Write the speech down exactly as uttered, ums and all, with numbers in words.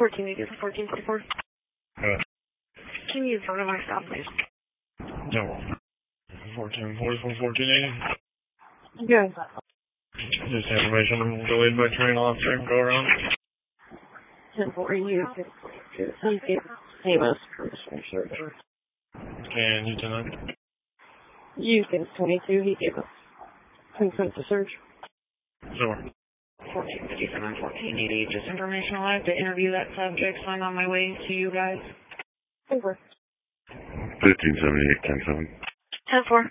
fourteen eighty for fourteen fifty-four. Uh, Can you phone my stop, please? no. fourteen forty-four, fourteen eighty. Yes. Just information delayed by train off train go around. ten forty, you Amos. And you tonight? You think twenty-two, he gave us consent to search. Sure. fourteen fifty-seven, fourteen eighty, just information I have to interview that subject, so I'm on my way to you guys. Over. fifteen seventy-eight, ten seven. ten four.